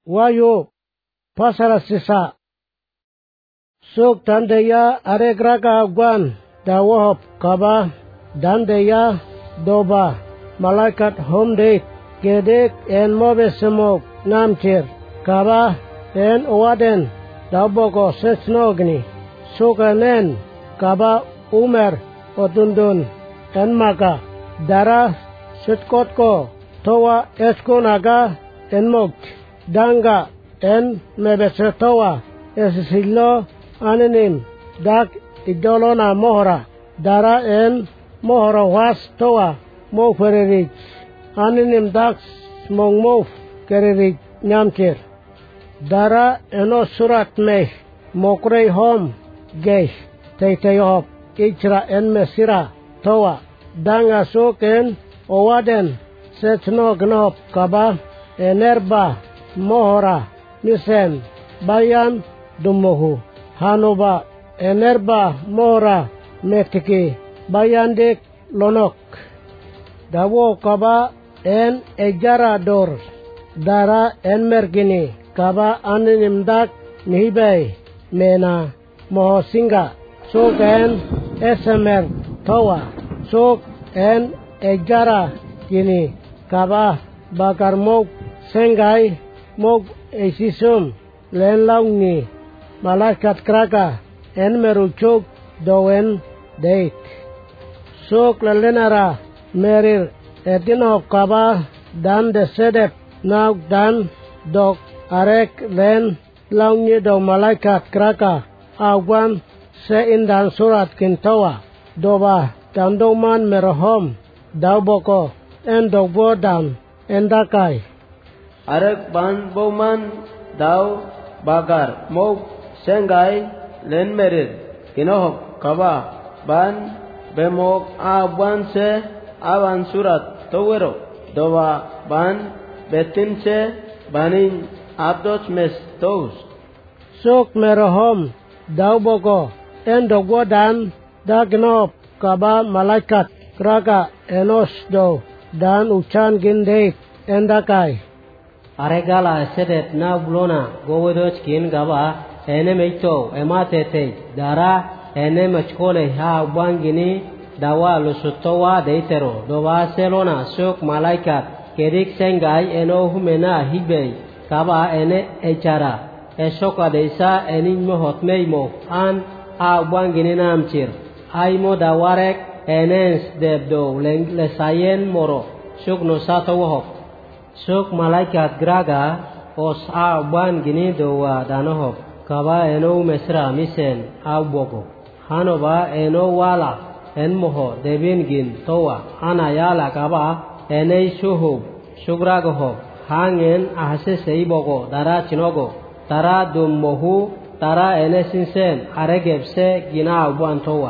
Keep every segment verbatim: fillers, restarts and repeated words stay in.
Wayu pasara sisa. Suk dandeya aregraga agwan dawohop kaba dandeya doba malaikat homdeit gedek en mobe semok namtir kaba en owaden dabogo sesnogni sukanen kaba umer otundun en maka dara setkotko towa eskonaga en mokt danga en mebesetowa esilo anenim dak idolona mohra dara en mohra was towa mo fererik anenim dak smong mof kererik nyamtir dara eno surat meh mokrei hom geh teiteyop ichra en mesira towa danga soken owaden setno gnop kaba enerba mohra misen bayan dumohu hanoba enerba mohra metiki bayandek lonok dawo kaba en ejara dor dara en mergini kaba aninimdak nihibay mena moho singa sok en esemer towa sok en ejara kini kaba bakar mok sengai mok esisum len launi malaikat kraka en merucuk doen deit sok lelenara merir etinop kaba dan desedep nauk dan dok arek len launi do malaikat kraka awan seindan surat kintawa doba tandoman merhom dauboko en dogbo dan endakai arek ban boman daw bagar mok sengai len merir kinohok kaba ban bemok awan se awan surat towero doba ban betin se banin abdos mes tos sok merhom dauboko en dogbo dan dagnop kaba malaikat kraka enos do dan ucan gindek endakai aregala sedet na blona gowedoch kin gaba ene meito ematete dara ene machkole ha bangini dawa lusutowa deitero dowa selona sok malaikat kedik sengai eno humena hibei kaba ene echara esoka deisa enin mohotmeimo an a bangini namchir aimo dawarek enens debdo lesayen moro sok no satowohok sok malaikat graga os a ban gini dowa danohok kaba eno mesra misen awbogo hanoba eno wala en moho debin gin towa anayala kaba enei suhub sugragoho hangen ahse seibogo dara chinogo tara dum mohu tara ene sinsen aregebse gina awban towa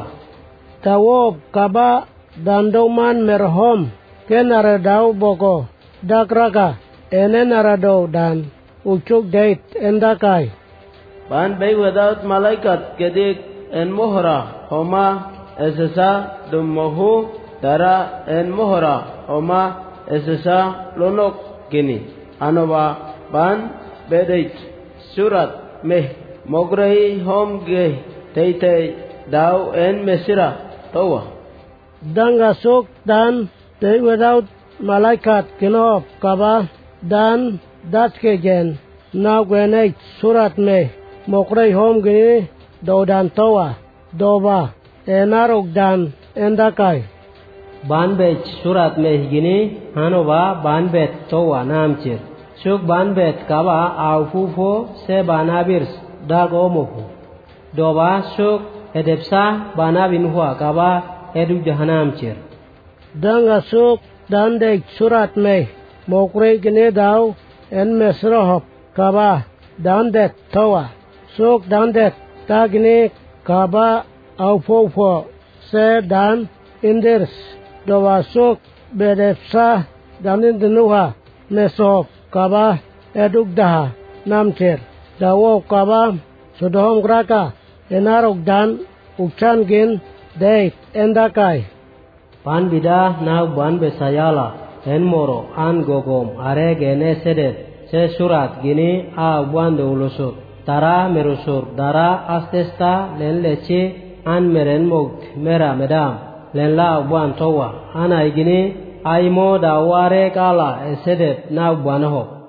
tawob kaba dandoman merhom kenare dau boko dakraka ene narado dan ucuk deit endakai ban bay without malaikat kedik en mohra homa esesa dumohu dara en mohra homa esesa lonok gini anoba ban bedeit surat meh mogrei hom ge teitei daw en mesira towa danga sok dan they without malaikat kinop kaba dan datkegen na gwenet surat me mokrei hom gini do dan towa doba enarok dan endakai banbet surat me gini hanoba banbet towa namchir suk banbet kaba aufufo se banabirs dagomohu doba suk edepsa banabin huwa kaba edu jahanamchir danga sok dan dek surat me mokrei gini daw en mesrohop kaba dan det towa sok dan det tagni kaba aufufo se dan indirs dowa sok bedepsa danin denuha mesop kaba eduk daha namcher dawo kaba sudohom graka enarok dan ukchan gin deit endakai pan bida na ban besayala en moro an gogom are gene sedet se surat gini a buan de ulusut tara merusur dara astesta len leche an meren mogt mera medam len la buan towa ana gini aimo da ware kala esedet na buan ho